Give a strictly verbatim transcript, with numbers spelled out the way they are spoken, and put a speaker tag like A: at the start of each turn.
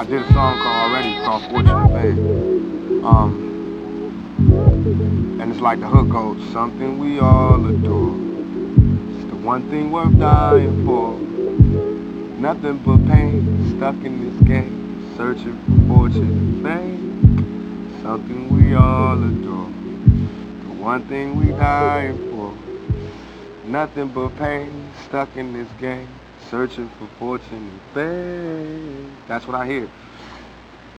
A: did a song called already called Fortunate Fame. Um, and it's like the hook goes, something we all adore. It's the one thing worth dying for. Nothing but pain, stuck in this game, searching for fortune and fame. Something we all adore. The one thing we dying for. Nothing but pain, stuck in this game, searching for fortune and fame. That's what I hear.